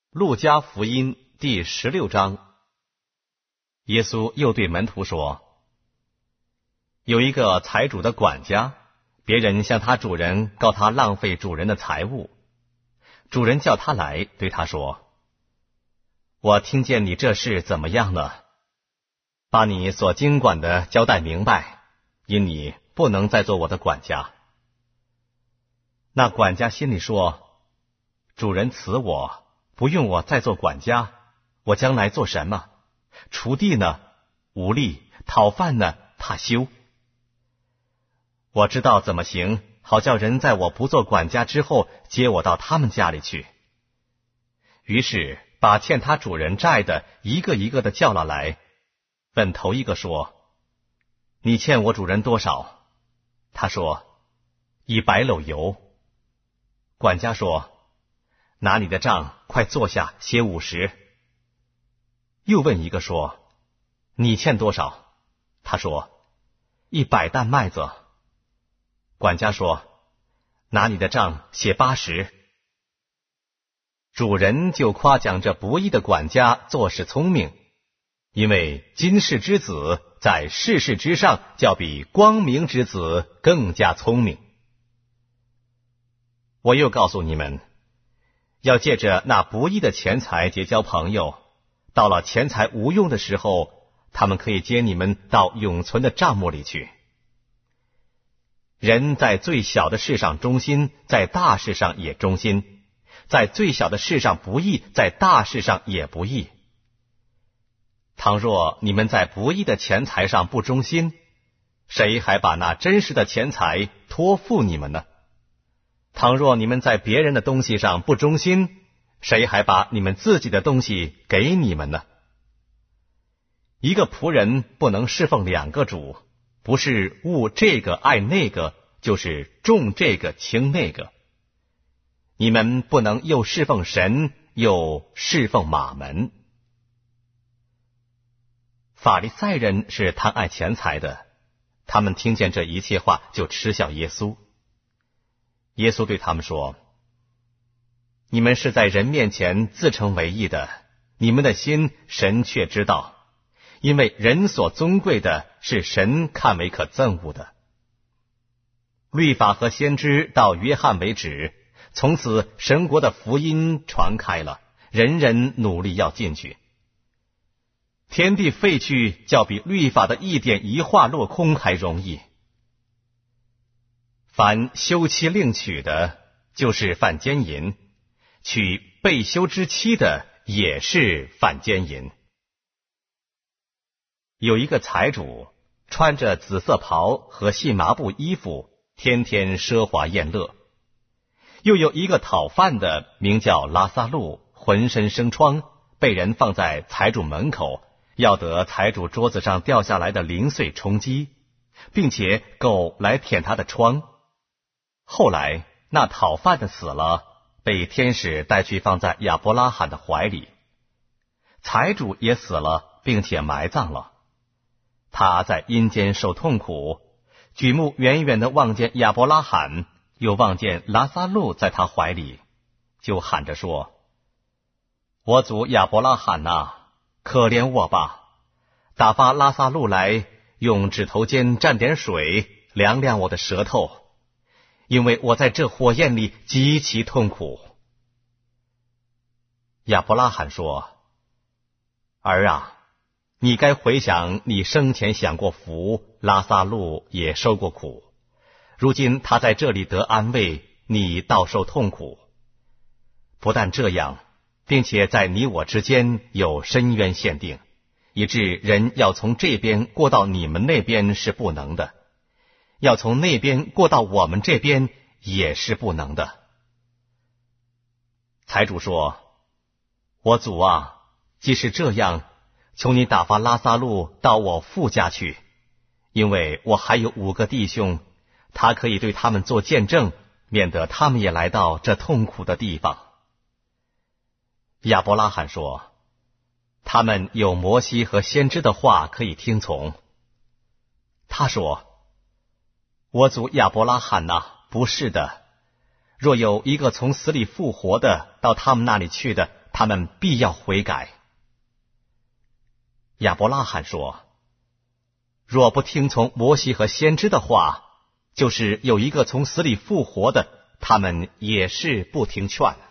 路加福音第16章，耶稣又对门徒说：有一个财主的管家，别人向他主人告他浪费主人的财物。主人叫他来，对他说：我听见你这事怎么样呢？把你所经管的交代明白，因你不能再做我的管家。那管家心里说：主人辞我，不用我再做管家，我将来做什么？锄地呢，无力；讨饭呢，怕羞。我知道怎么行，好叫人在我不做管家之后，接我到他们家里去。于是把欠他主人债的一个一个的叫了来，问头一个说：你欠我主人多少？他说：100篓油。管家说：拿你的账，快坐下，写50。又问一个说：你欠多少？他说：100担麦子。管家说：拿你的账，写80。主人就夸奖这不义的管家做事聪明，因为今世之子在世事之上，较比光明之子更加聪明。我又告诉你们，要借着那不义的钱财结交朋友，到了钱财无用的时候，他们可以接你们到永存的帐幕里去。人在最小的事上忠心，在大事上也忠心；在最小的事上不义，在大事上也不义。倘若你们在不义的钱财上不忠心，谁还把那真实的钱财托付你们呢？倘若你们在别人的东西上不忠心，谁还把你们自己的东西给你们呢？一个仆人不能侍奉2个主，不是恶这个爱那个，就是重这个轻那个。你们不能又侍奉神，又侍奉马门。法利赛人是贪爱钱财的，他们听见这一切话，就嗤笑耶稣。耶稣对他们说：你们是在人面前自称为义的，你们的心神却知道，因为人所尊贵的是神看为可憎恶的。律法和先知到约翰为止，从此神国的福音传开了，人人努力要进去。天地废去，较比律法的一点一画落空还容易。凡休妻另娶的，就是犯奸淫；娶被休之妻的，也是犯奸淫。有一个财主，穿着紫色袍和细麻布衣服，天天奢华宴乐。又有一个讨饭的，名叫拉撒路，浑身生疮，被人放在财主门口，要得财主桌子上掉下来的零碎充饥，并且狗来舔他的疮。后来那讨饭的死了，被天使带去放在亚伯拉罕的怀里。财主也死了，并且埋葬了。他在阴间受痛苦，举目远远地望见亚伯拉罕，又望见拉撒路在他怀里，就喊着说：我主亚伯拉罕啊，可怜我吧，打发拉撒路来，用指头尖蘸点水，凉凉我的舌头，因为我在这火焰里极其痛苦。亚伯拉罕说：儿啊，你该回想你生前享过福，拉撒路也受过苦，如今他在这里得安慰，你倒受痛苦。不但这样，并且在你我之间有深渊限定，以致人要从这边过到你们那边是不能的，要从那边过到我们这边也是不能的。财主说：我主啊，既是这样，求你打发拉撒路到我父家去，因为我还有5个弟兄，他可以对他们做见证，免得他们也来到这痛苦的地方。亚伯拉罕说：他们有摩西和先知的话可以听从。他说：我主亚伯拉罕啊，不是的，若有一个从死里复活的到他们那里去的， 他们必要悔改。亚伯拉罕说，若不听从摩西和先知的话，就是有一个从死里复活的，他们也是不听劝。